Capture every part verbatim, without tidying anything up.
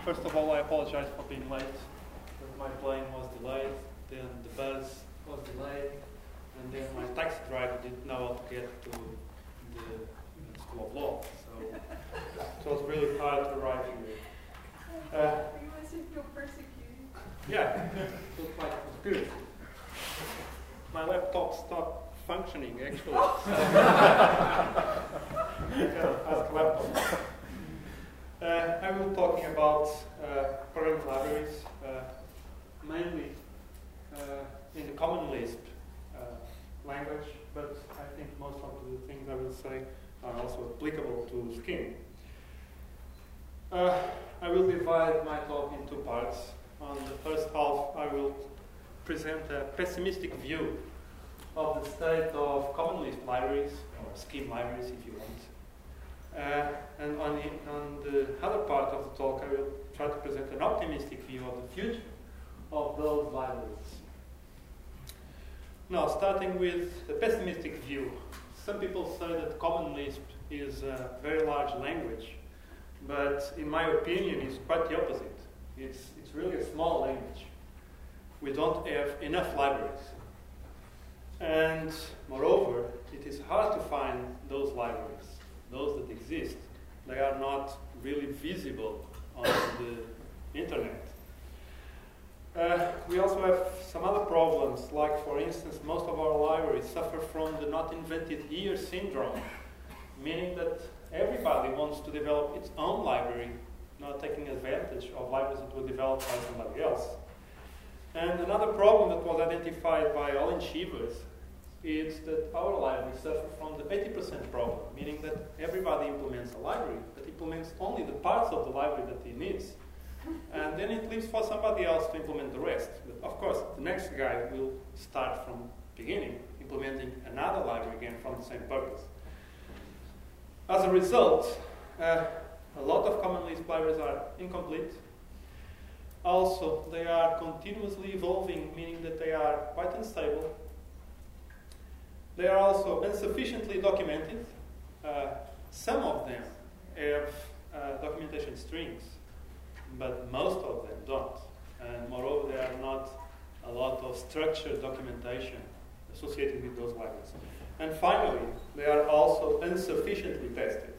first of all, I apologize for being late. But my plane was delayed, then the bus was delayed, and then my taxi driver didn't know how to get to the School of Law. So it was really hard to arrive here. Uh, you must feel persecuted. Yeah, it looked like conspiracy. My laptop stopped functioning, actually. Ask laptop. Uh, I will be talking about uh, programming libraries, uh, mainly uh, in the Common Lisp uh, language, but I think most of the things I will say are also applicable to Scheme. Uh, I will divide my talk in two parts. On the first half, I will present a pessimistic view of the state of Common Lisp libraries, or Scheme libraries if you want. Uh, and on the, on the other part of the talk, I will try to present an optimistic view of the future of those libraries. Now, starting with the pessimistic view. Some people say that Common Lisp is a very large language, but in my opinion, it's quite the opposite. It's, it's really a small language. We don't have enough libraries. And moreover, it is hard to find those libraries, those that exist. They are not really visible on the internet. Uh, we also have some other problems, like for instance, most of our libraries suffer from the not invented here syndrome, meaning that everybody wants to develop its own library, not taking advantage of libraries that were developed by somebody else. And another problem that was identified by Alan Shivers is that our libraries suffer from the eighty percent problem, meaning that everybody implements a library, but implements only the parts of the library that he needs. And then it leaves for somebody else to implement the rest. But of course, the next guy will start from the beginning, implementing another library again from the same purpose. As a result, uh, a lot of Common Lisp libraries are incomplete. Also, they are continuously evolving, meaning that they are quite unstable. They are also insufficiently documented. Uh, some of them have uh, documentation strings, but most of them don't. And moreover, there are not a lot of structured documentation associated with those libraries. And finally, they are also insufficiently tested.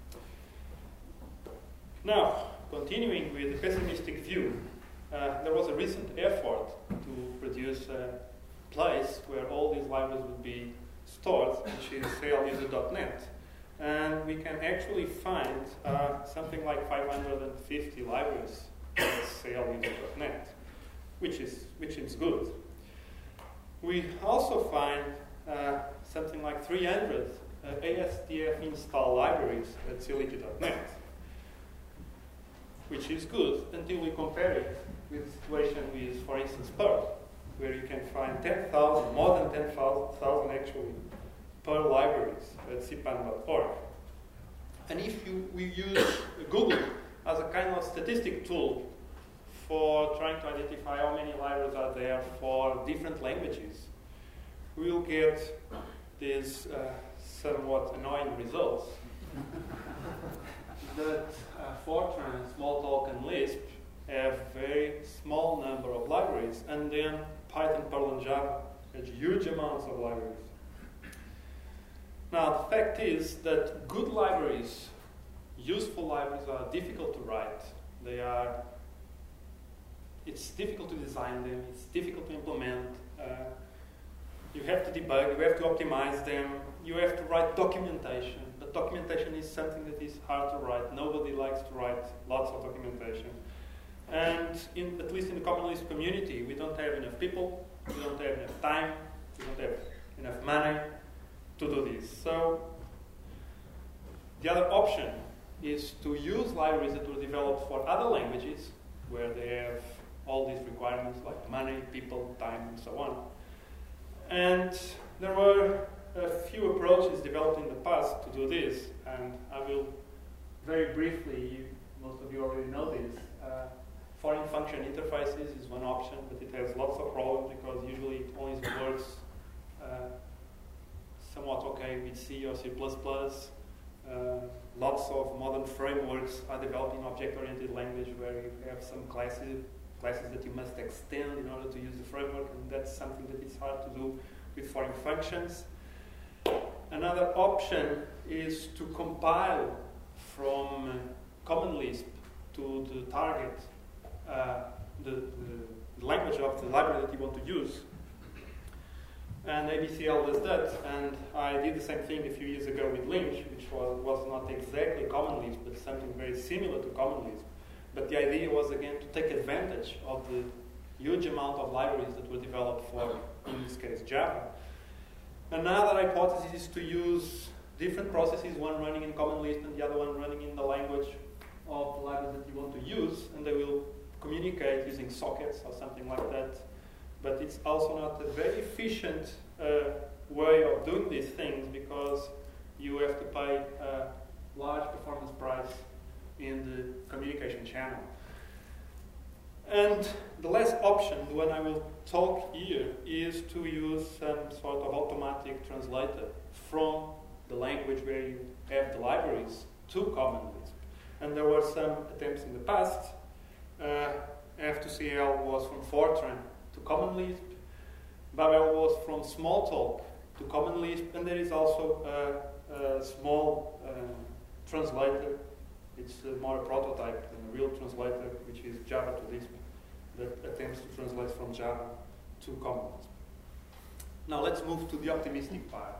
Now, continuing with the pessimistic view, uh, there was a recent effort to produce a place where all these libraries would be stored, which is saluser dot net. And we can actually find uh, something like five hundred fifty libraries at saluser dot net, which is, which is good. We also find uh, something like three hundred uh, A S D F install libraries at saluser dot net, which is good until we compare it with the situation with, for instance, Perl, where you can find ten thousand, more than ten thousand actually, Perl libraries at C P A N dot org. And if you, we use Google as a kind of statistic tool for trying to identify how many libraries are there for different languages, we will get these uh, somewhat annoying results. That uh, Fortran, Smalltalk, and Lisp have very small number of libraries, and then Python, Perl, and Java have huge amounts of libraries. Now, the fact is that good libraries, useful libraries, are difficult to write. They are, it's difficult to design them, it's difficult to implement. Uh, you have to debug, you have to optimize them, you have to write documentation. But documentation is something that is hard to write. Nobody likes to write lots of documentation. And in, at least in the Common Lisp community, we don't have enough people, we don't have enough time, we don't have enough money to do this. So the other option is to use libraries that were developed for other languages, where they have all these requirements like money, people, time, and so on. And there were a few approaches developed in the past to do this, and I will very briefly, you, most of you already know this. Uh, foreign function interfaces is one option, but it has lots of problems because usually it only works uh, somewhat okay with C or C plus plus. Uh, lots of modern frameworks are developing object-oriented language where you have some classes, classes that you must extend in order to use the framework, and that's something that is hard to do with foreign functions. Another option is to compile from uh, Common Lisp to the target uh, the, the language of the library that you want to use. And A B C L does that, and I did the same thing a few years ago with Lynch, which was, was not exactly Common Lisp, but something very similar to Common Lisp. But the idea was, again, to take advantage of the huge amount of libraries that were developed for, in this case, Java. Another hypothesis is to use different processes, one running in Common Lisp and the other one running in the language of the library that you want to use, and they will communicate using sockets or something like that. But it's also not a very efficient uh, way of doing these things because you have to pay a large performance price in the communication channel. And the last option, the one I will talk here, is to use some sort of automatic translator from the language where you have the libraries to Common Lisp. And there were some attempts in the past. Uh, F two C L was from Fortran to Common Lisp. Babel was from Smalltalk to Common Lisp, and there is also a, a small uh, translator. It's uh, more a prototype than a real translator, which is Java to Lisp, that attempts to translate from Java to Common Lisp. Now let's move to the optimistic part.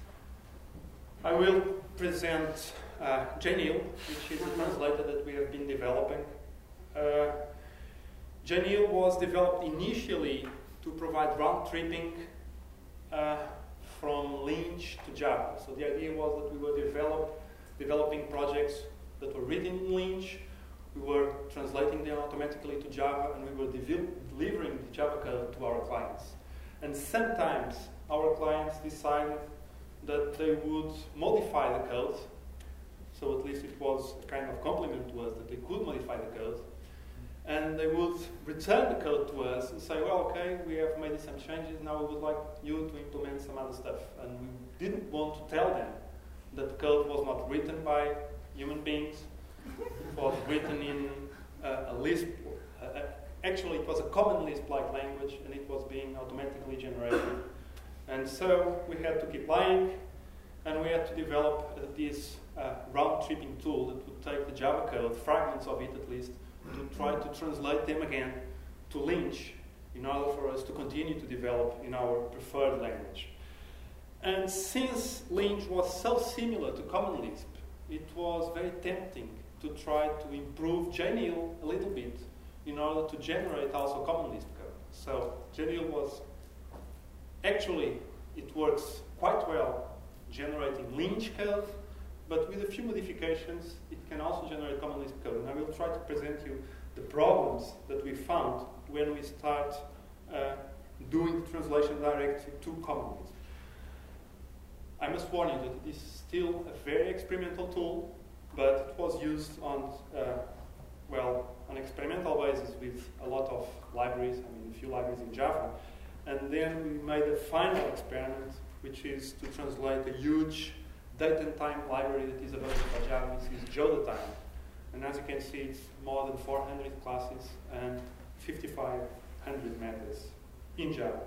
I will present uh, Jneil, which is a translator that we have been developing. Uh, Jneil was developed initially to provide round-tripping uh, from Lynch to Java. So the idea was that we were develop, developing projects that were written in Lynch, we were translating them automatically to Java, and we were de- delivering the Java code to our clients. And sometimes our clients decided that they would modify the code, so at least it was a kind of compliment to us that they could modify the code, and they would return the code to us and say, well, okay, we have made some changes, now we would like you to implement some other stuff. And we didn't want to tell them that the code was not written by human beings, it was written in uh, a Lisp. Uh, actually, it was a Common Lisp-like language, and it was being automatically generated. And so we had to keep lying, and we had to develop uh, this uh, round-tripping tool that would take the Java code, fragments of it at least, to try to translate them again to Lynch in order for us to continue to develop in our preferred language. And since Lynch was so similar to Common Lisp, it was very tempting to try to improve Jneil a little bit in order to generate also Common Lisp code. So Jneil was, actually, it works quite well generating Lynch code, but with a few modifications, it can also generate Common Lisp code. And I will try to present you the problems that we found when we start uh, doing the translation directly to Common Lisp. I must warn you that it is still a very experimental tool, but it was used on, uh, well, on an experimental basis with a lot of libraries, I mean a few libraries in Java. And then we made a final experiment, which is to translate a huge date and time library that is available for Java. This is JodaTime. And as you can see, it's more than four hundred classes and fifty-five hundred methods in Java.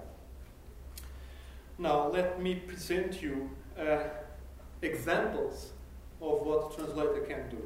Now, let me present you uh, examples of what the translator can do.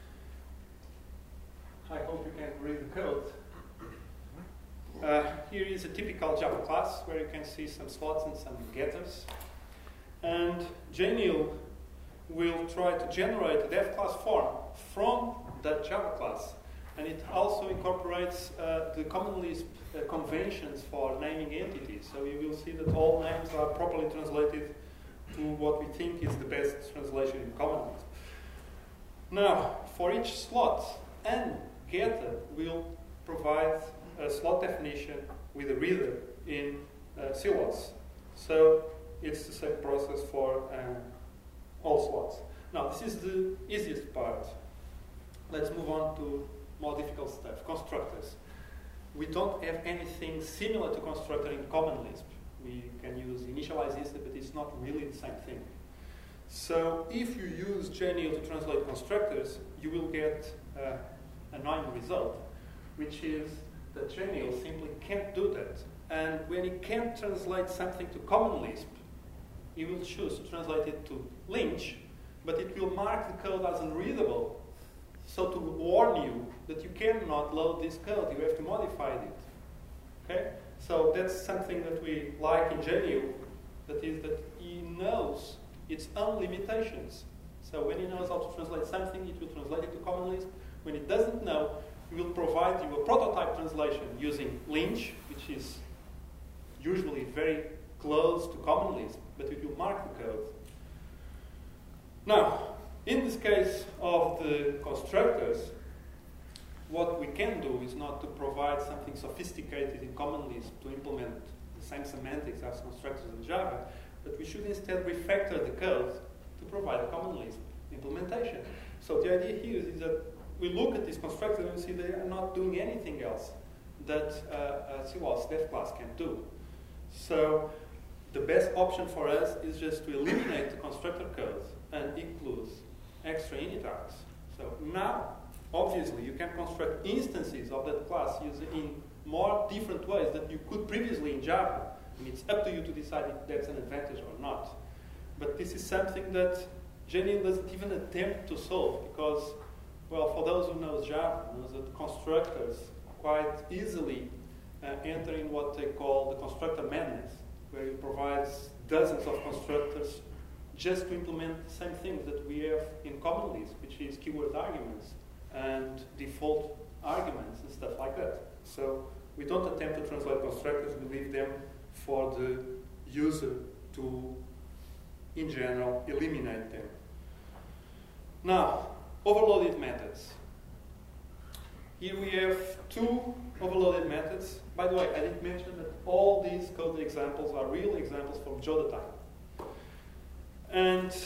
I hope you can read the code. Uh, here is a typical Java class where you can see some slots and some getters. And Jneil will try to generate a dev class form from that Java class. And it also incorporates uh, the Common Lisp uh, conventions for naming entities. So you will see that all names are properly translated to what we think is the best translation in Common Lisp. Now, for each slot and getter will provide a slot definition with a reader in uh, Silos. So it's the same process for um, all slots. Now, this is the easiest part. Let's move on to more difficult stuff, constructors. We don't have anything similar to constructor in Common Lisp. We can use initialize instance, but it's not really the same thing. So if you use Genio to translate constructors, you will get uh, an annoying result, which is that Genio simply can't do that. And when it can't translate something to Common Lisp, it will choose to translate it to Lynch, but it will mark the code as unreadable, so to warn you that you cannot load this code, you have to modify it. Okay? So that's something that we like in Genio, that is that he knows its own limitations. So when he knows how to translate something, it will translate it to Common Lisp. When it doesn't know, it will provide you a prototype translation using Lynch, which is usually very close to Common Lisp, but it will mark the code. Now, in this case of the constructors, what we can do is not to provide something sophisticated in Common Lisp to implement the same semantics as constructors in Java, but we should instead refactor the code to provide a Common Lisp implementation. So the idea here is that we look at these constructors and see they are not doing anything else that uh, a C W A S dev class can do. So the best option for us is just to eliminate the constructor code and include extra init args. So now, obviously, you can construct instances of that class using in more different ways than you could previously in Java. And it's up to you to decide if that's an advantage or not. But this is something that Genio doesn't even attempt to solve because, well, for those who know Java, knows that constructors quite easily uh, enter in what they call the constructor madness, where it provides dozens of constructors just to implement the same things that we have in Common Lisp, which is keyword arguments and default arguments and stuff like that. So we don't attempt to translate constructors, we leave them for the user to, in general, eliminate them. Now, overloaded methods. Here we have two overloaded methods. By the way, I didn't mention that all these code examples are real examples from Jodatime. And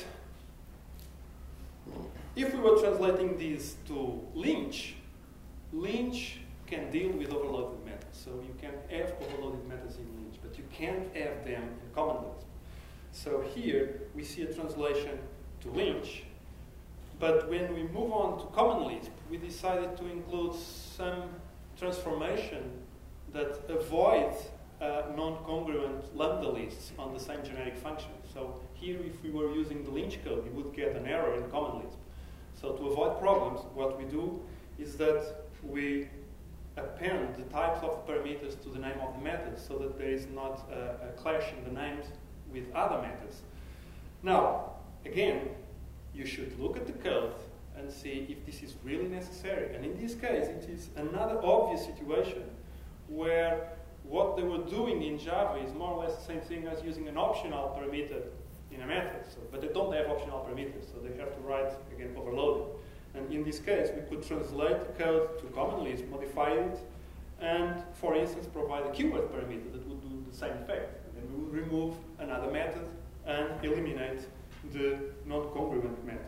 if we were translating these to Lynch, Lynch can deal with overloaded methods. So you can have overloaded methods in Lynch, but you can't have them in Common Lisp. So here we see a translation to Lynch, but when we move on to Common Lisp, we decided to include some transformation that avoid uh, non-congruent lambda lists on the same generic function. So here, if we were using the Lynch code, you would get an error in Common Lisp. So to avoid problems, what we do is that we append the types of parameters to the name of the method so that there is not a, a clash in the names with other methods. Now, again, you should look at the code and see if this is really necessary. And in this case, it is another obvious situation where what they were doing in Java is more or less the same thing as using an optional parameter in a method. So, but they don't have optional parameters, so they have to write, again, overloaded. And in this case, we could translate the code to Common Lisp, modify it, and, for instance, provide a keyword parameter that would do the same effect. And then we would remove another method and eliminate the non-congruent method.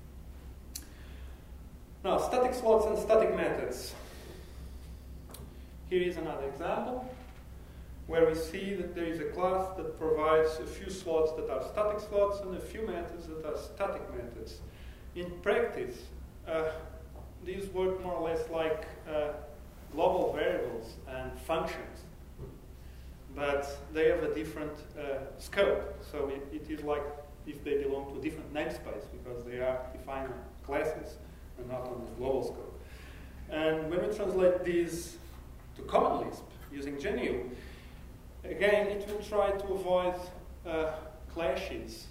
Now, static slots and static methods. Here is another example where we see that there is a class that provides a few slots that are static slots and a few methods that are static methods. In practice, uh, these work more or less like uh, global variables and functions, but they have a different uh, scope. So it, it is like if they belong to a different namespace because they are defined classes and not on the global scope. And when we translate these to Common Lisp using Genio, again, it will try to avoid uh, clashes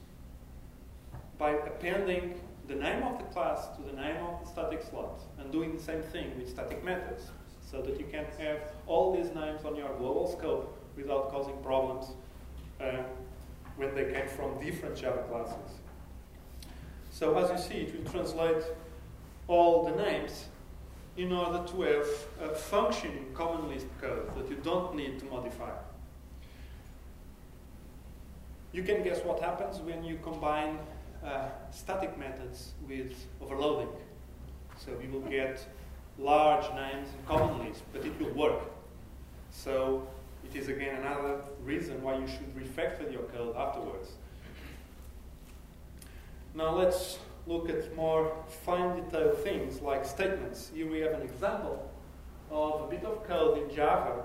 by appending the name of the class to the name of the static slot and doing the same thing with static methods so that you can have all these names on your global scope without causing problems uh, when they came from different Java classes. So as you see, it will translate all the names in order to have a functioning Common Lisp code that you don't need to modify. You can guess what happens when you combine uh, static methods with overloading. So you will get large names in Common Lisp, but it will work. So it is again another reason why you should refactor your code afterwards. Now let's look at more fine detailed things like statements. Here we have an example of a bit of code in Java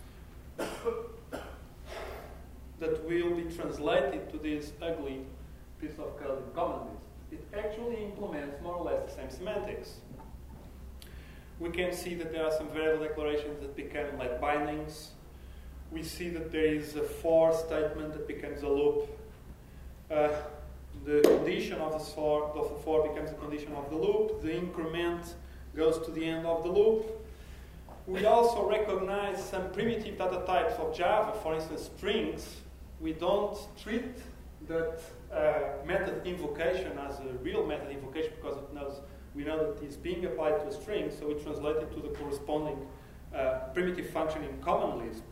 that will be translated to this ugly piece of code in Common Lisp. It actually implements more or less the same semantics. We can see that there are some variable declarations that become like bindings. We see that there is a for statement that becomes a loop. Uh, the condition of the for, of the for becomes a condition of the loop. The increment goes to the end of the loop. We also recognize some primitive data types of Java, for instance, strings. We don't treat that uh, method invocation as a real method invocation because it knows, we know that it's being applied to a string, so we translate it to the corresponding uh, primitive function in Common Lisp.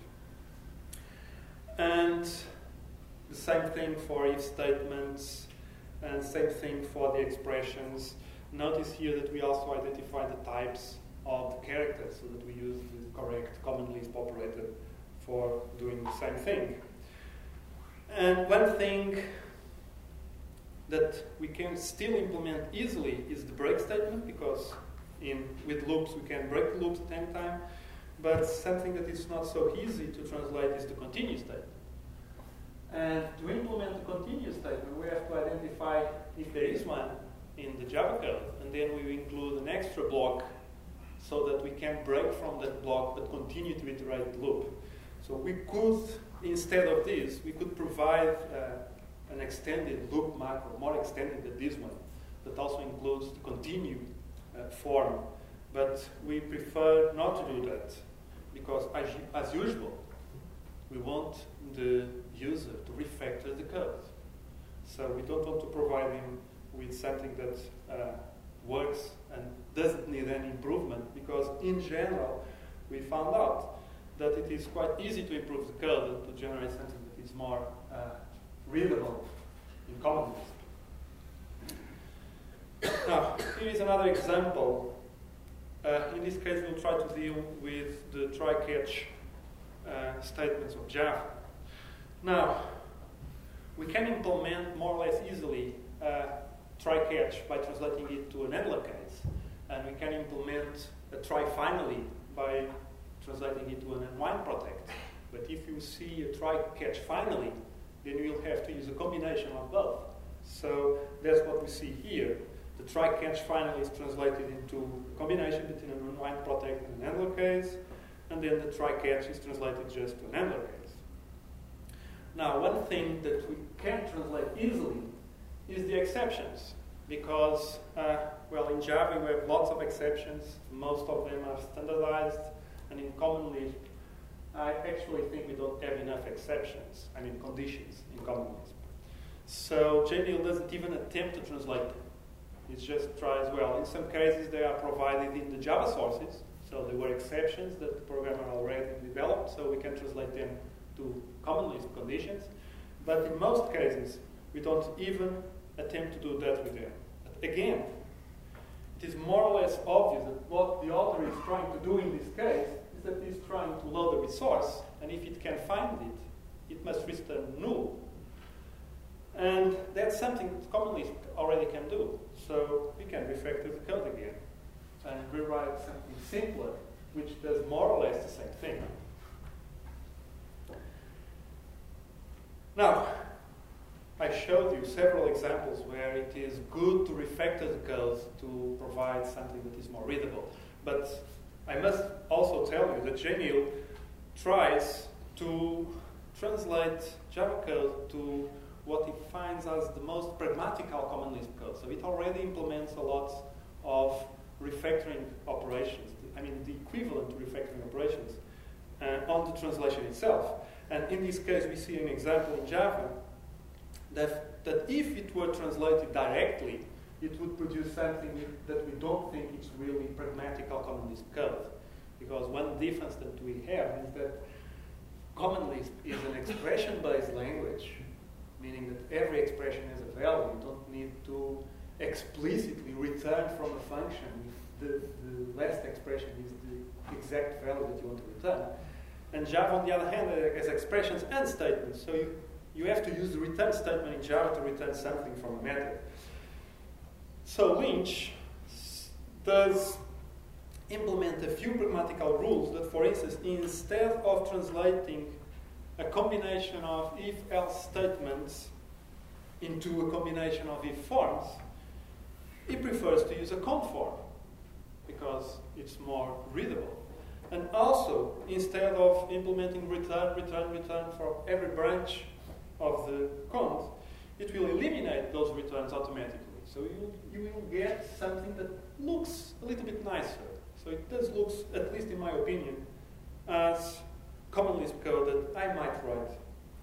And the same thing for if statements, and same thing for the expressions. Notice here that we also identify the types of the characters so that we use the correct Common Lisp operator for doing the same thing. And one thing that we can still implement easily is the break statement, because in, with loops we can break the loops at any time. But something that is not so easy to translate is the continue statement. And to implement the continue statement, we have to identify if there is one in the Java code, and then we include an extra block so that we can break from that block but continue to iterate the loop. So we could, instead of this, we could provide uh, an extended loop macro, more extended than this one, that also includes the continue uh, form. But we prefer not to do that, because as, as usual, we want the user to refactor the code. So we don't want to provide him with something that uh, works and doesn't need any improvement, because in general, we found out that it is quite easy to improve the code and to generate something that is more uh, readable in Common Lisp. Now, here is another example. Uh, in this case, we'll try to deal with the try-catch uh, statements of Java. Now, we can implement more or less easily uh, try-catch by translating it to an handler case, and we can implement a try-finally by translating it to an unwind protect. But if you see a try-catch finally, then you will have to use a combination of both. So that's what we see here. The try-catch finally is translated into a combination between an unwind protect and an handler case, and then the try-catch is translated just to an handler case. Now, one thing that we can translate easily is the exceptions, because, uh, well, in Java we have lots of exceptions. Most of them are standardized, and in Common Lisp, I actually think we don't have enough exceptions, I mean conditions in Common Lisp. So J D L doesn't even attempt to translate them. It just tries, well, in some cases they are provided in the Java sources, so there were exceptions that the programmer already developed, so we can translate them to Common Lisp conditions. But in most cases, we don't even attempt to do that with them. But again, it is more or less obvious that what the author is trying to do in this case is that he's trying to load a resource, and if it can find it, it must return null. And that's something that Common Lisp already can do. So we can refactor the code again and rewrite something simpler, which does more or less the same thing. Now, I showed you several examples where it is good to refactor the code to provide something that is more readable. But I must also tell you that J M I L tries to translate Java code to what it finds as the most pragmatical Common Lisp code. So it already implements a lot of refactoring operations, I mean the equivalent to refactoring operations, uh, on the translation itself. And in this case, we see an example in Java that, that if it were translated directly, it would produce something that we don't think is really pragmatical Common Lisp code. Because one difference that we have is that Common Lisp is an expression-based language, meaning that every expression has a value. You don't need to explicitly return from a function if the, the last expression is the exact value that you want to return. And Java, on the other hand, has expressions and statements. So you, you have to use the return statement in Java to return something from a method. So Lynch does implement a few pragmatical rules that, for instance, instead of translating a combination of if-else statements into a combination of if forms, he prefers to use a conf form because it's more readable. And also, instead of implementing return, return, return for every branch of the const, it will eliminate those returns automatically. So you, you will get something that looks a little bit nicer. So it does look, at least in my opinion, as Common Lisp code that I might write.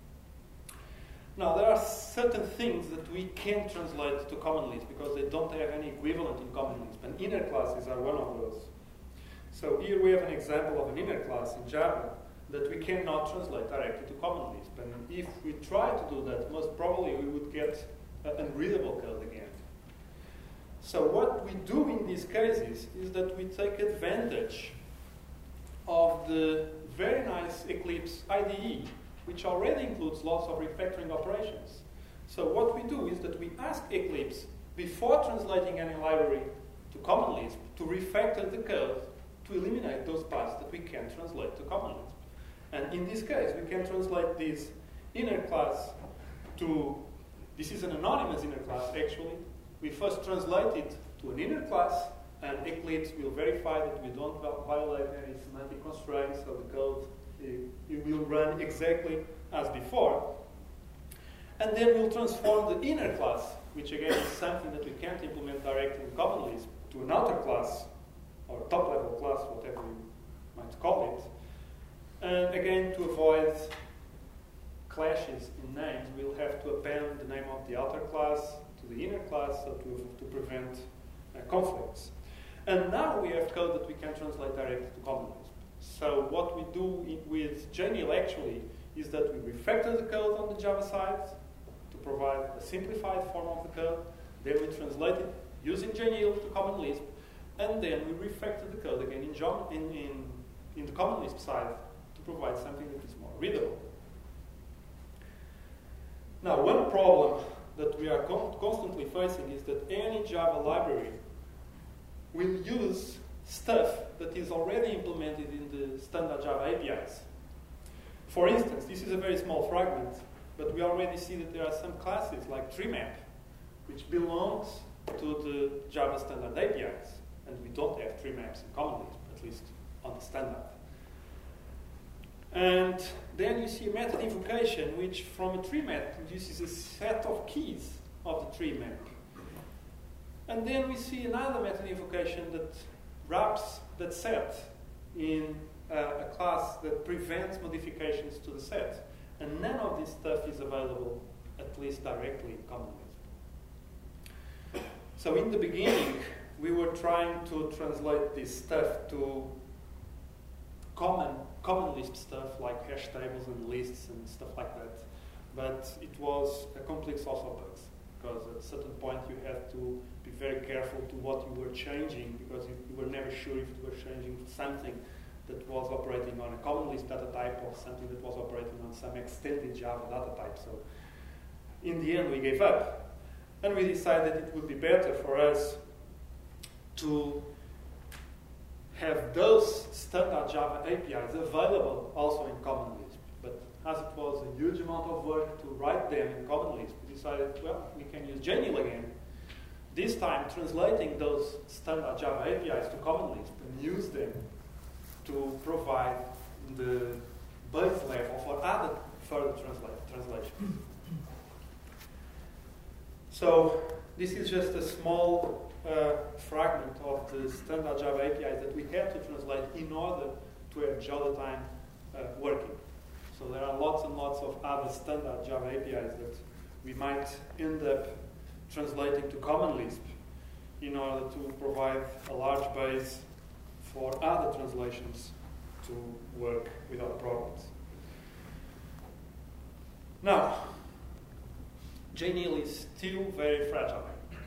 Now, there are certain things that we can't translate to Common Lisp because they don't have any equivalent in Common Lisp, and inner classes are one of those. So here we have an example of an inner class in Java that we cannot translate directly to Common Lisp. And if we try to do that, most probably we would get uh, unreadable code again. So what we do in these cases is that we take advantage of the very nice Eclipse I D E, which already includes lots of refactoring operations. So what we do is that we ask Eclipse, before translating any library to Common Lisp, to refactor the code to eliminate those parts that we can't translate to Common Lisp. And in this case, we can translate this inner class to, this is an anonymous inner class actually. We first translate it to an inner class, and Eclipse will verify that we don't violate any semantic constraints, so the code it, it will run exactly as before. And then we'll transform the inner class, which again is something that we can't implement directly in Common Lisp, to an outer class, or top-level class, whatever you might call it. And again, to avoid clashes in names, we'll have to append the name of the outer class to the inner class, so to, to prevent uh, conflicts. And now we have code that we can translate directly to Common Lisp. So what we do in, with Jnil actually is that we refactor the code on the Java side to provide a simplified form of the code. Then we translate it using Jnil to Common Lisp. And then we refactor the code again in, in, in, in the Common Lisp side to provide something that is more readable. Now, one problem that we are con constantly facing is that any Java library will use stuff that is already implemented in the standard Java A P Is. For instance, this is a very small fragment, but we already see that there are some classes like TreeMap, which belongs to the Java standard A P Is. And we don't have tree maps in Common Lisp, at least on the standard. And then you see a method invocation, which from a tree map produces a set of keys of the tree map. And then we see another method invocation that wraps that set in uh, a class that prevents modifications to the set. And none of this stuff is available, at least directly in Common Lisp. So in the beginning, we were trying to translate this stuff to common, common Lisp stuff like hash tables and lists and stuff like that. But it was a complete source of bugs, because at a certain point you had to be very careful to what you were changing, because you, you were never sure if you were changing something that was operating on a common Lisp data type or something that was operating on some extended Java data type. So in the end we gave up. And we decided it would be better for us to have those standard Java A P Is available also in Common Lisp. But as it was a huge amount of work to write them in Common Lisp, we decided, well, we can use Jnil again. This time translating those standard Java A P Is to Common Lisp and use them to provide the base level for other further transla translations. So this is just a small uh, fragment of the standard Java A P Is that we have to translate in order to have JavaTime uh, working. So there are lots and lots of other standard Java A P Is that we might end up translating to Common Lisp in order to provide a large base for other translations to work without problems. Now, Jnil is still very fragile.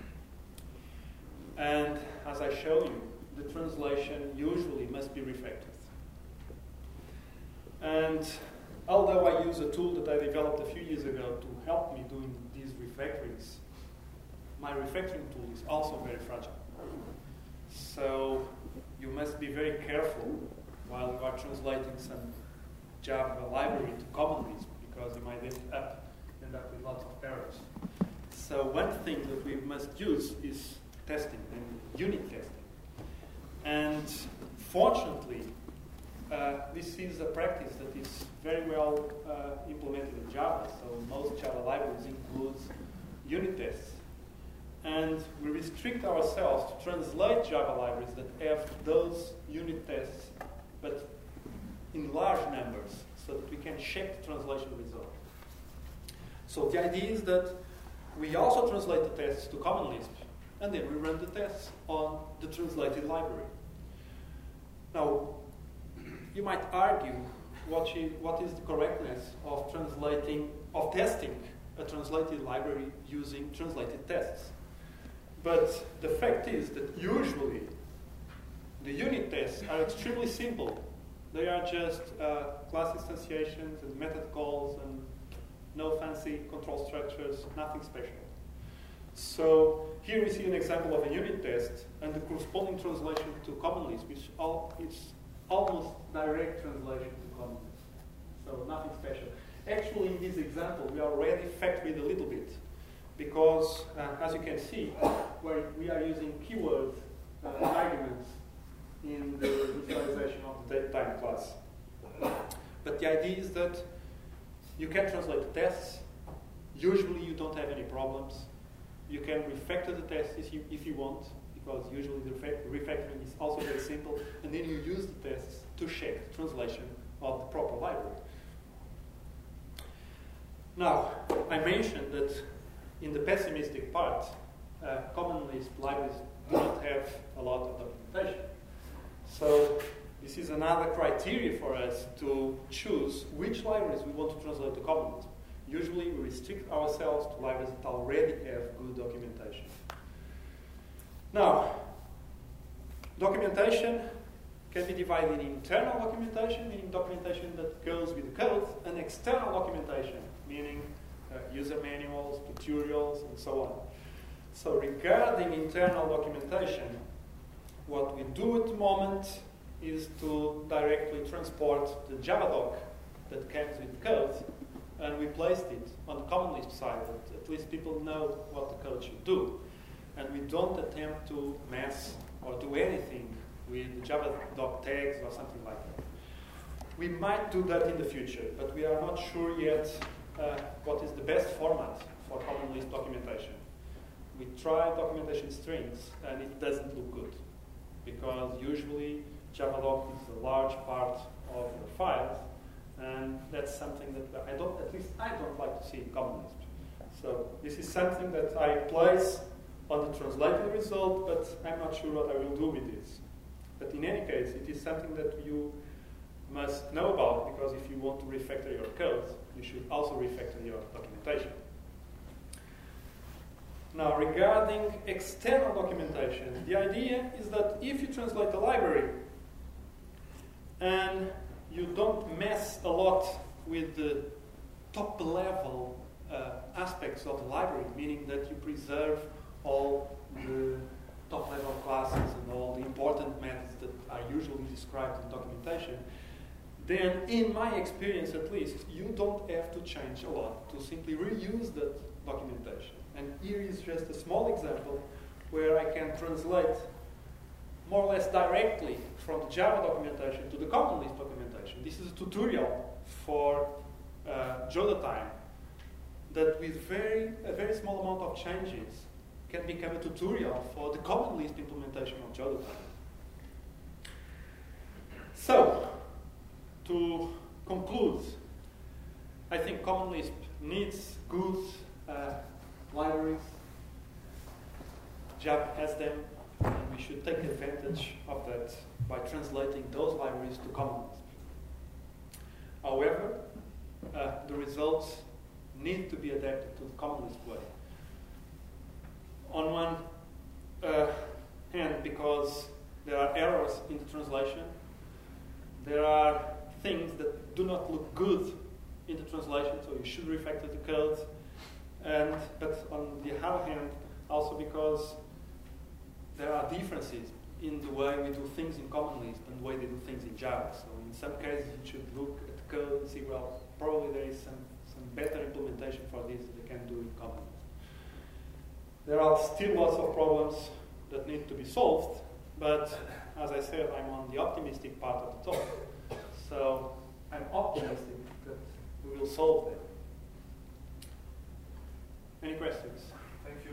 And as I showed you, the translation usually must be refactored. And although I use a tool that I developed a few years ago to help me doing these refactorings, my refactoring tool is also very fragile. So you must be very careful while you are translating some Java library to Common Lisp, because you might end up, end up with lots of errors. So one thing that we must use is testing and unit testing. And fortunately, uh, this is a practice that is very well uh, implemented in Java. So most Java libraries include unit tests. And we restrict ourselves to translate Java libraries that have those unit tests, but in large numbers, so that we can check the translation result. So the idea is that we also translate the tests to Common Lisp, and then we run the tests on the translated library. Now, you might argue what, you, what is the correctness of translating, of testing a translated library using translated tests. But the fact is that usually the unit tests are extremely simple. They are just uh, class instantiations and method calls and no fancy control structures, nothing special. So here we see an example of a unit test and the corresponding translation to Common Lisp, which all, it's almost direct translation to Common Lisp. So nothing special. Actually, in this example, we already factoried a little bit, because uh, as you can see, where we are using keyword uh, arguments in the visualization of the datetime class. But the idea is that you can translate the tests. Usually you don't have any problems. You can refactor the tests if you, if you want, because usually the refactoring is also very simple, and then you use the tests to check the translation of the proper library. Now, I mentioned that in the pessimistic part, uh, Common Lisp libraries do not have a lot of documentation. So this is another criteria for us to choose which libraries we want to translate to Common Lisp. Usually we restrict ourselves to libraries that already have good documentation. Now, documentation can be divided in internal documentation, meaning documentation that goes with the code, and external documentation, meaning uh, user manuals, tutorials, and so on. So regarding internal documentation, what we do at the moment is to directly transport the Javadoc that comes with code, and we placed it on the Common Lisp side, that at least people know what the code should do. And we don't attempt to mess or do anything with the Javadoc tags or something like that. We might do that in the future, but we are not sure yet uh, what is the best format for Common Lisp documentation. We try documentation strings, and it doesn't look good, because usually Javadoc is a large part of your files, and that's something that I don't, at least I don't like to see in Common Lisp. So this is something that I place on the translated result, but I'm not sure what I will do with this. But in any case, it is something that you must know about, because if you want to refactor your code, you should also refactor your documentation. Now, regarding external documentation, the idea is that if you translate a library and you don't mess a lot with the top level uh, aspects of the library, meaning that you preserve all the top level classes and all the important methods that are usually described in documentation, then in my experience at least, you don't have to change a lot to simply reuse that documentation. And here is just a small example where I can translate more or less directly from the Java documentation to the Common Lisp documentation. This is a tutorial for uh, JodaTime that with very, a very small amount of changes can become a tutorial for the Common Lisp implementation of JodaTime. So, to conclude, I think Common Lisp needs good uh, libraries. Java has them, and we should take advantage of that by translating those libraries to Common Lisp. However, uh, the results need to be adapted to the Common Lisp way. On one uh, hand, because there are errors in the translation, there are things that do not look good in the translation, so you should refactor the code. And, but on the other hand, also because there are differences in the way we do things in Common Lisp and the way they do things in Java. So in some cases you should look at the code and see, well, probably there is some, some better implementation for this that they can do in Common Lisp. There are still lots of problems that need to be solved, but as I said, I'm on the optimistic part of the talk. So I'm optimistic that we will solve them. Any questions? Thank you.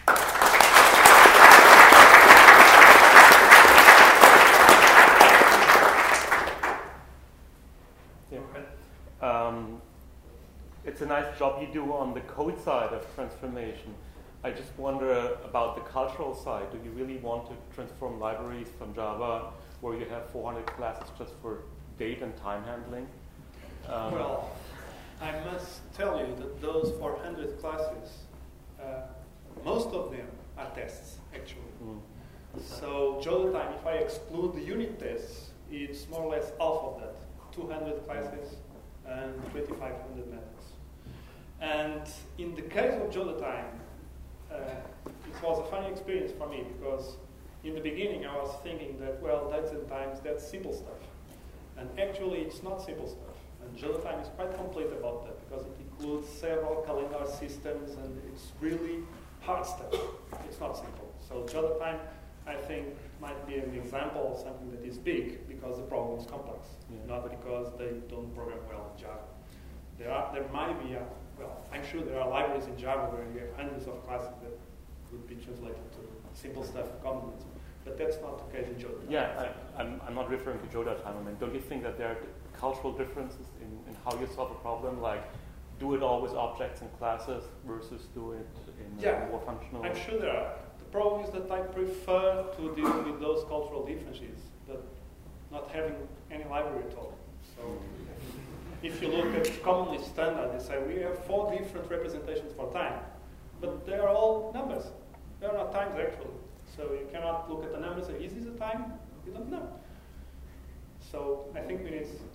Um, it's a nice job you do on the code side of transformation. I just wonder about the cultural side. Do you really want to transform libraries from Java, where you have four hundred classes just for date and time handling? Um, well, I must tell you that those four hundred classes, uh, most of them are tests, actually. Mm. So Java time, if I exclude the unit tests, it's more or less half of that, two hundred classes and twenty-five hundred methods. And in the case of Java time, uh, it was a funny experience for me because in the beginning I was thinking that, well, dates and times, that's simple stuff. And actually it's not simple stuff. And Java time is quite complete about that because it includes several calendar systems and it's really hard stuff. It's not simple. So Java time, I think, might be an example of something that is big because the problem is complex, yeah. Not because they don't program well in Java. There are, there might be, a, well, I'm sure there are libraries in Java where you have hundreds of classes that would be translated to simple stuff in Common Lisp, but that's not the case in Java. Yeah, I, I'm, I'm not referring to Java time. I mean, don't you think that there are cultural differences in, in how you solve a problem, like do it all with objects and classes versus do it in yeah, a more functional? I'm sure there are. The problem is that I prefer to deal with those cultural differences, but not having any library at all. So if you look at Common Lisp standard, they say we have four different representations for time, but they are all numbers. They are not times actually. So you cannot look at the numbers and say, is this a time? You don't know. So I think we need. Yes.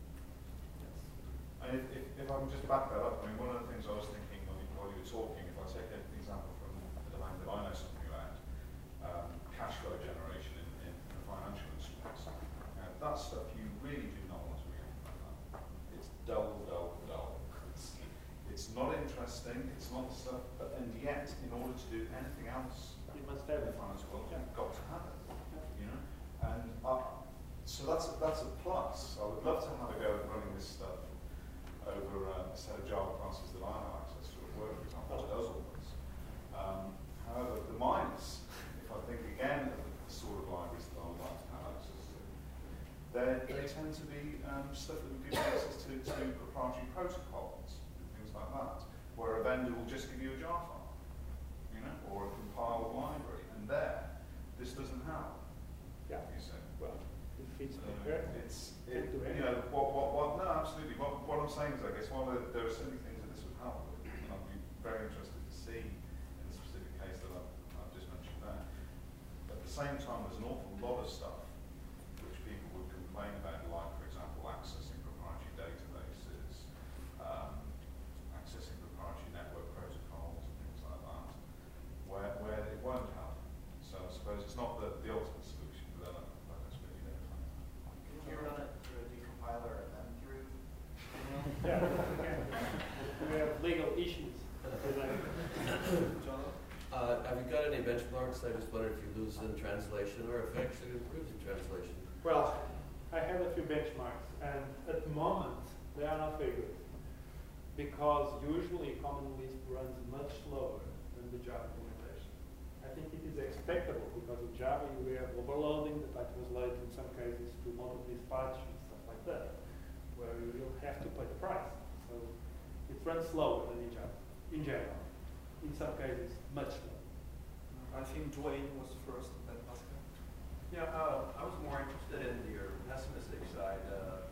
And if, if, if I can just back that up, I mean, one of the things I was thinking while you, while you were talking, if I take an example from the domain that I know something about, um, cash flow generation in, in financial instruments, uh, that stuff you really do not want to be anything like that. It's dull, dull, dull. It's, it's not interesting, it's not stuff, but, and yet, in order to do anything else, you must have in it. finance world, Yeah. you've got to have it, you know? And uh, so that's a, that's a plus. I would love to have a go at running this stuff over uh, a set of Java classes that I have access to at work, for example, which does all this. Um, however, the minus, if I think again of the sort of libraries that I would like to have access to, they tend to be um, stuff that would give you access to, to proprietary protocols and things like that, where a vendor will just give you a jar file, you know, or a compiled library, and there, this doesn't have. Yeah. You see. Well, it fits So perfect. it's, it, you know, what, what, what, no, absolutely. What, what I'm saying is, I guess, while there, there are certainly things that this would help with, and I'd be very interested to see in the specific case that I've, I've just mentioned there. At the same time, there's an awful lot of stuff which people would complain about, like, for example, accessing proprietary databases, um, accessing proprietary network protocols, and things like that, where, where it won't help. So I suppose it's not the, the ultimate solution, but then I don't suppose you don't. Can you run it through a decompiler and then through? Yeah, we have legal issues. John? Uh, have you got any benchmarks? I just wondered if you lose in translation or if it actually improves in translation. Well, I have a few benchmarks, and at the moment they are not very good because usually Common Lisp runs much slower than the Java implementation. I think it is expectable because in Java you have overloading that I translate in some cases to multiple dispatch and stuff like that, where you will have to pay the price. So it runs slower than in Java, in general. In some cases, much slower. I think Dwayne was first, then Pascal. Yeah, uh, I was more interested in your pessimistic side. Uh,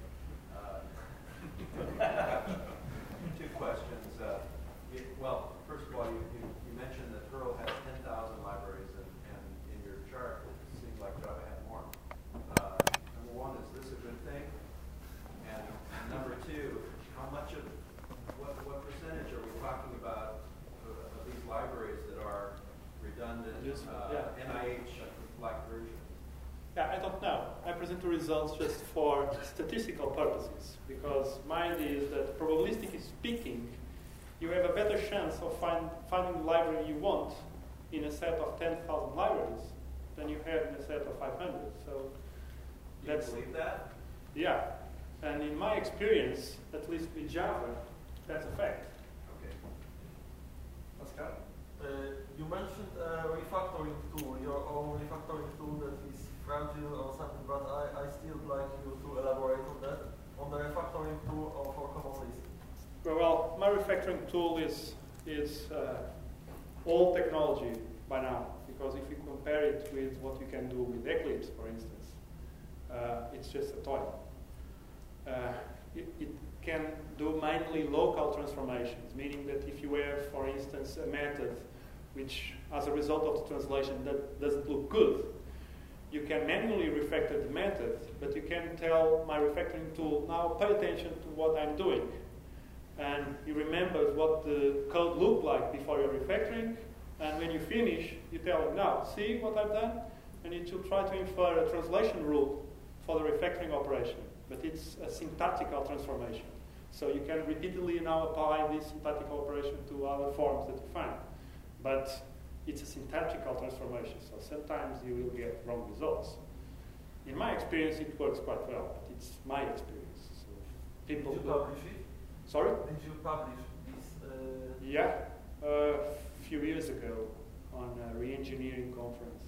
uh, two questions. Uh, it, well, first of all, you, you, you mentioned that Perl has ten thousand libraries, and, and in your chart, it seemed like Java had more. Uh, number one, is this a good thing? And number two, how much of, what, what percentage are we talking about of, of these libraries that are results just for statistical purposes, because my idea is that probabilistically speaking, you have a better chance of find, finding the library you want in a set of ten thousand libraries than you have in a set of five hundred. So Do you that's, believe that? yeah. And in my experience, at least with Java, that's a fact. Okay. Pascal? Uh, you mentioned a refactoring tool, your own refactoring tool that is fragile or something, but I, I still like you to elaborate on that, on the refactoring tool or for Common Lisp. Well, my refactoring tool is is uh, old technology by now, because if you compare it with what you can do with Eclipse, for instance, uh, it's just a toy. Uh, it, it can do mainly local transformations, meaning that if you have, for instance, a method which, as a result of the translation, that doesn't look good, you can manually refactor the method, but you can tell my refactoring tool, now pay attention to what I'm doing. And he remembers what the code looked like before you're refactoring, and when you finish, you tell him, now, see what I've done? And it will try to infer a translation rule for the refactoring operation, but it's a syntactical transformation. So you can repeatedly now apply this syntactical operation to other forms that you find. But it's a syntactical transformation, so sometimes you will get wrong results. In my experience, it works quite well, but it's my experience. So people Did you publish it? Sorry? Did you publish this? Uh, Yeah, a few years ago on a re-engineering conference.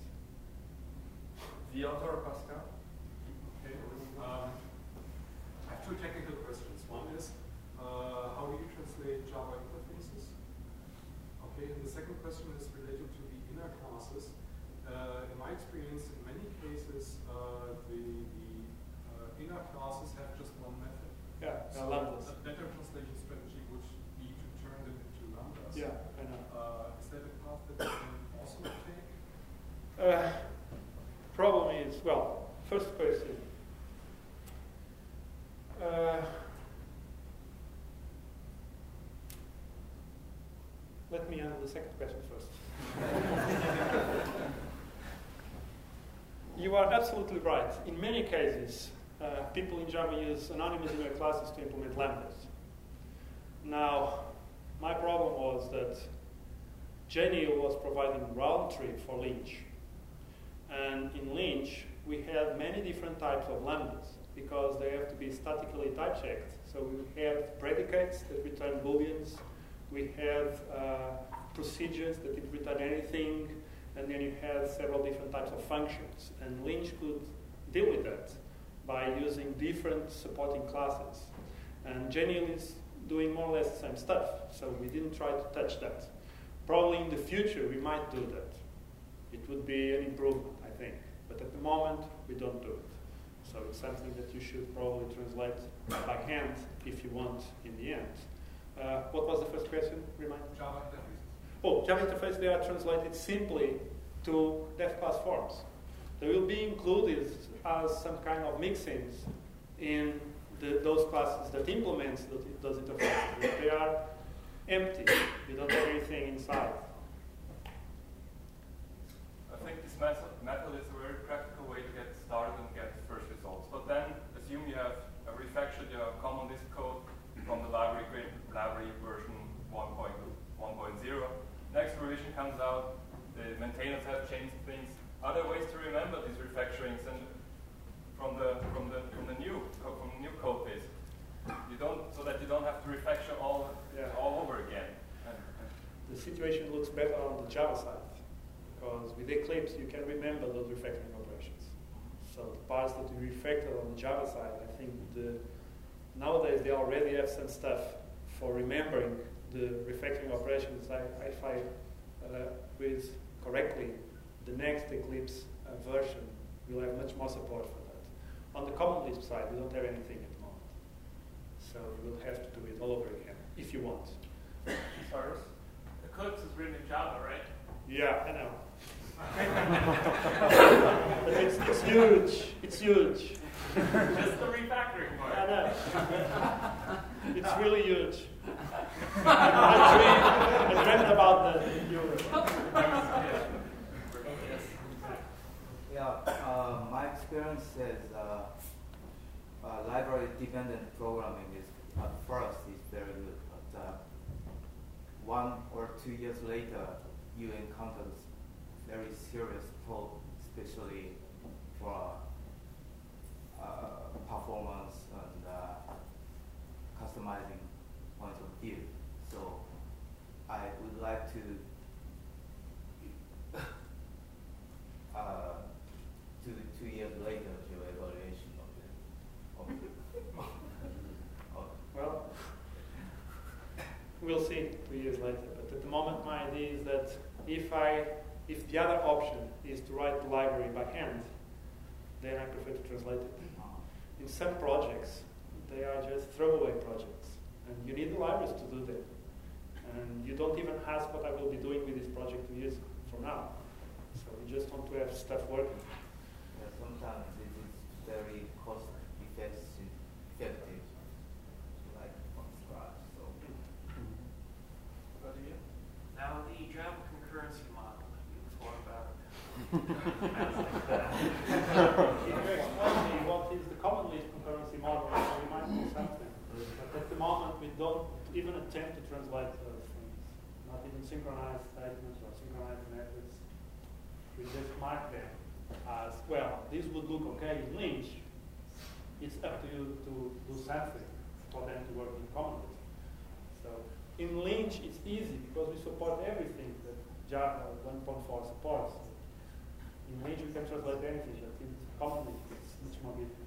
The author, Pascal? Okay. Um, I have two technical questions. One is, uh, how do you translate Java interfaces? Okay, and the second question is related to the inner classes. Uh, in my experience, in many cases, uh, the, the uh, inner classes have just one method. Yeah, So lambdas. a better translation strategy would be to turn them into lambdas. Yeah, I know. Uh, is that a path that you can also take? Uh, problem is, well, first question. Uh, let me handle the second question first. You are absolutely right. In many cases, uh, people in Java use anonymous inner classes to implement lambdas. Now, my problem was that J N I L was providing round trip for Lynch. And in Lynch, we have many different types of lambdas because they have to be statically type checked. So we have predicates that return booleans, we have uh, procedures that didn't return anything, and then you have several different types of functions. And Lynch could deal with that by using different supporting classes. And J N I L is doing more or less the same stuff, so we didn't try to touch that. Probably in the future we might do that. It would be an improvement, I think. But at the moment, we don't do it. So it's something that you should probably translate by hand if you want in the end. Uh, what was the first question? Remind me. Java interfaces. Oh, Java interface, they are translated simply to def class forms. They will be included as some kind of mixins in the, those classes that implement those interfaces. But they are empty. You don't have anything inside. I think this method, method is a very practical way to get started and get first results. But then, assume you have a refactored your Common Lisp code from the library library version one point zero. Next revision comes out, the maintainers have changed things. Are there ways to remember these refactorings and from the from the from the new from the new code base? You don't so that you don't have to refactor all Yeah. all over again. And, and The situation looks better on the Java side, because with Eclipse you can remember those refactoring operations. So the parts that you refactor on the Java side, I think the, nowadays they already have some stuff for remembering the refactoring operations. I, if I uh, read correctly, the next Eclipse uh, version will have much more support for that. On the Common Lisp side, we don't have anything at the moment. So you will have to do it all over again, if you want. Cyrus, Eclipse is written in Java, right? Yeah, I know. But it's, it's huge. It's huge. Just the refactoring part. I know. It's really huge. I dreamed, I dreamt about that in Europe. Yeah, uh, my experience is uh, library-dependent programming is at first is very good, but uh, one or two years later, you encounter very serious fault, especially for uh, performance and uh, customizing point of view. So I would like to uh, two two years later do evaluation of the of the of Well, we'll see two years later. But at the moment, my idea is that if I, if the other option is to write the library by hand, then I prefer to translate it. In some projects, they are just throwaway projects, and you need the libraries to do them. And you don't even ask what I will be doing with this project two years from now. So you just want to have stuff working. Yeah, sometimes it is very cost effective, effective like from scratch. So. Now the Java concurrency model, you thought about it. If you explain me what is the common list concurrency model, it reminds me of something. But at the moment, we don't even attempt to translate those things. Not even synchronize statements or synchronize methods. We just mark them as, well, this would look okay in Lynch. It's up to you to do something for them to work in common list. So in Lynch, it's easy because we support everything that Java one point four supports. In Lynch, we can translate anything, but in common list, it's much more difficult.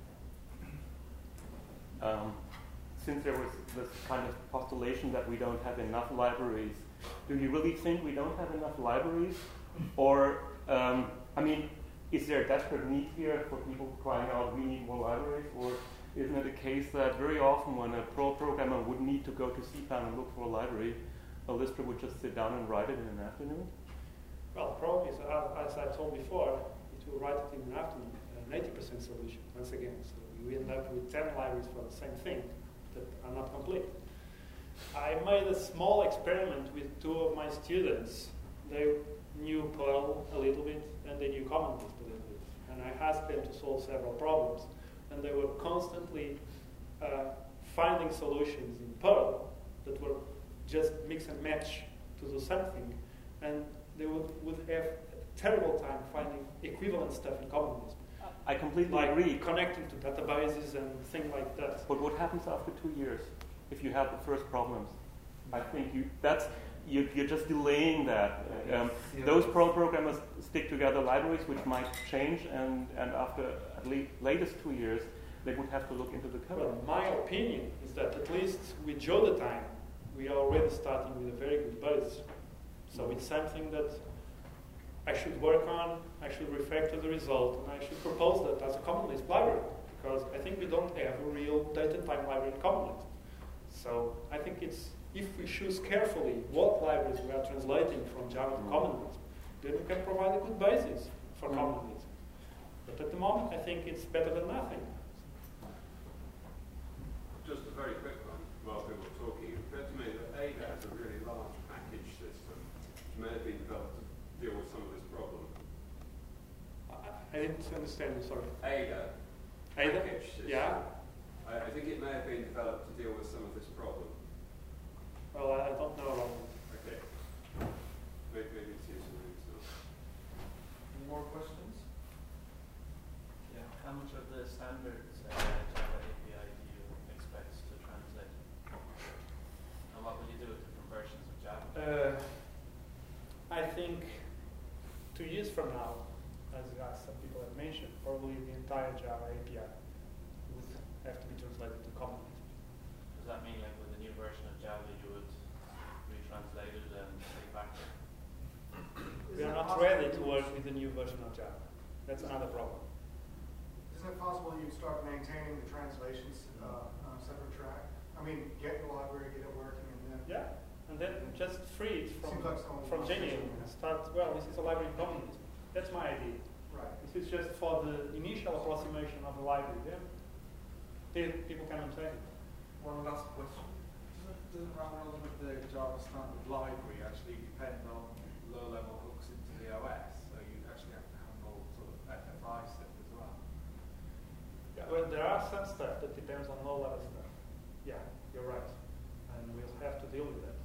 Um, since there was this kind of postulation that we don't have enough libraries, do you really think we don't have enough libraries? Or, um, I mean, is there a desperate need here for people crying out, we need more libraries? Or isn't it a case that very often when a pro programmer would need to go to C PAN and look for a library, a Lisper would just sit down and write it in an afternoon? Well, the problem is, uh, as I told before, it will write it in an afternoon, an eighty percent solution, once again. So we end up with ten libraries for the same thing that are not complete. I made a small experiment with two of my students. They knew Perl a little bit, and they knew Common Lisp a little bit. And I asked them to solve several problems. And they were constantly uh, finding solutions in Perl that were just mix and match to do something. And they would, would have a terrible time finding equivalent stuff in Common Lisp. I completely like agree. Connecting to databases and things like that. But what happens after two years if you have the first problems? I think you that's you, you're just delaying that. Um, those pro programmers stick together libraries which might change, and, and after at least latest two years, they would have to look into the code. Well, my opinion is that at least with Joda time, we are already starting with a very good base. So it's something that I should work on, I should refactor the result, and I should propose that as a Common Lisp library, because I think we don't have a real data time library in Common Lisp. So I think it's, if we choose carefully what libraries we are translating from Java to Common Lisp, then we can provide a good basis for Mm. Common Lisp. But at the moment, I think it's better than nothing. Just a very quick one, while people were talking, it occurred to me that A D A is a really large package system, which may have been developed to deal with some of this problem. I, I didn't understand you, sorry. A D A, A D A? package system. Yeah? I, I think it may have been developed to deal with some of this problem. Well, I, I don't know about it. Okay. Maybe, maybe it's useful, maybe it's not. Any more questions? Yeah. How much of the standards uh, Java A P I do you expect to translate? And what will you do with different versions of Java? Uh, I think two years from now, as, as some people have mentioned, probably the entire Java A P I would have to be translated to Common Lisp. Does that mean, like, with a new version of Java, you would retranslate it and refactor? We are not ready to work with the new version of Java. That's another problem. Isn't it possible you start maintaining the translations uh, on a separate track? I mean, get the library, get it working, and then... Yeah, and then just free it from, Seems like someone from wants to Genial do and that. start, well, this is a library in Common Lisp. That's my idea. Right. This is just for the initial approximation of the library. Yeah? Pe- People can understand it. One last question. Doesn't rather with the Java standard library actually depend on low-level hooks into the O S? So you actually have to handle sort of F F I stuff as well. Yeah, well, there are some stuff that depends on you're right. And we'll have to deal with that.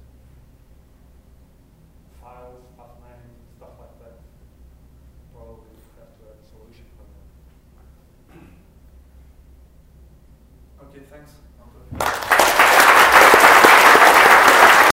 Files, path names, stuff like that. Probably we'll have to have a solution for that. Okay, thanks.